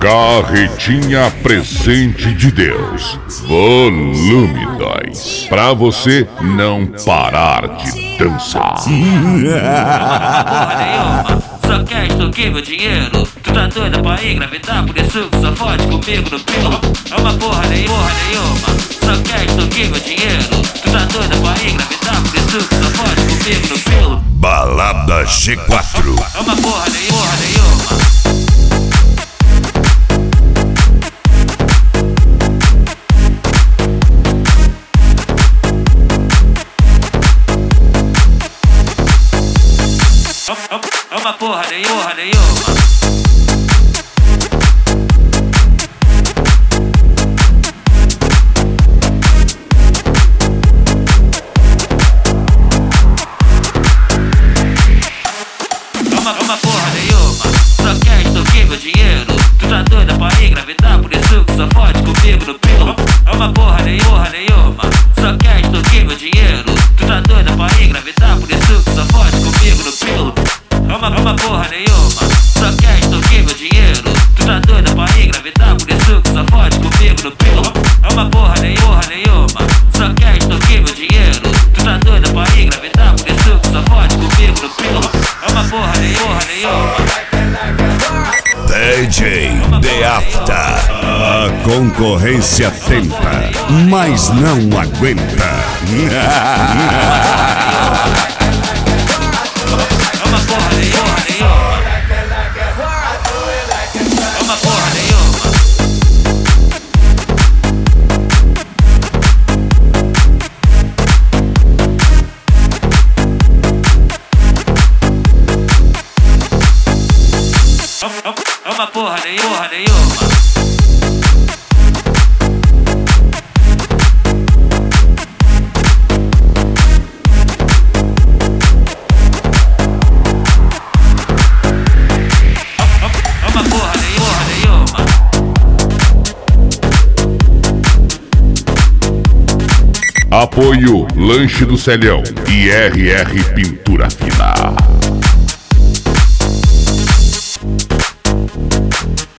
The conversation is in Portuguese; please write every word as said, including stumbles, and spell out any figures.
Carretinha Presente de Deus, volume dois. Pra você não parar de dançar. Porra nenhuma, só quer extorquir meu dinheiro. Tu tá doida pra engravidar, por isso que só fode comigo no pelo. É uma porra nenhuma, porra nenhuma, só quer extorquir meu dinheiro. Tu tá doida pra engravidar, por isso que só fode comigo no pelo. Balada G quatro. É uma porra nenhuma, porra nenhuma. É uma porra nenhuma, porra nenhuma. É uma, é uma porra nenhuma, só quer extorquir meu dinheiro. Tu tá doida pra engravidar, por isso que só fode comigo no pelo. É uma porra nenhuma, porra nenhuma, só quer extorquir meu dinheiro. Tu tá doida pra engravidar, por isso que só fode comigo no pelo. É uma, é uma porra nenhuma, só quer extorquir meu dinheiro. Tu tá doida pra engravidar, por isso que só fode comigo no pelo. É uma porra nenhuma, porra nenhuma, só quer extorquir meu dinheiro. Tu tá doida pra engravidar, por isso que só fode comigo no pelo. É uma porra nenhuma, porra nenhuma. D J The After. A concorrência tenta, mas não aguenta. É uma porra nenhuma, porra nenhuma. É uma porra nenhuma. É uma porra nenhuma, porra nenhuma. Apoio Lanche do Celhão e R R Pintura Fina.